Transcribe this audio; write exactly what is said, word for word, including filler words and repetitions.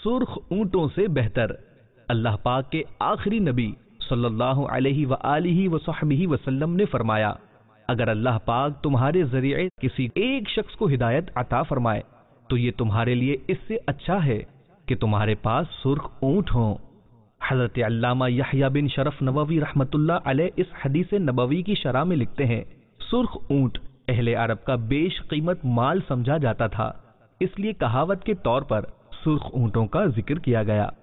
सुर्ख ऊंटों से बेहतर। अल्लाह पाक के आखिरी नबी सल्लल्लाहु अलैहि व आलिहि व सहबिहि वसल्लम ने फरमाया, अगर अल्लाह पाक तुम्हारे जरिए किसी एक शख्स को हिदायत अता फरमाए तो ये तुम्हारे लिए इससे अच्छा है कि तुम्हारे पास सुर्ख ऊंट हो। हजरत अल्लामा यहया बिन शरफ नबवी रहमतुल्लाह अलैह इस हदीस नबवी की शरह में लिखते हैं, सुर्ख ऊंट अहले अरब का बेश कीमत माल समझा जाता था, इसलिए कहावत के तौर पर सुर्ख ऊंटों का जिक्र किया गया।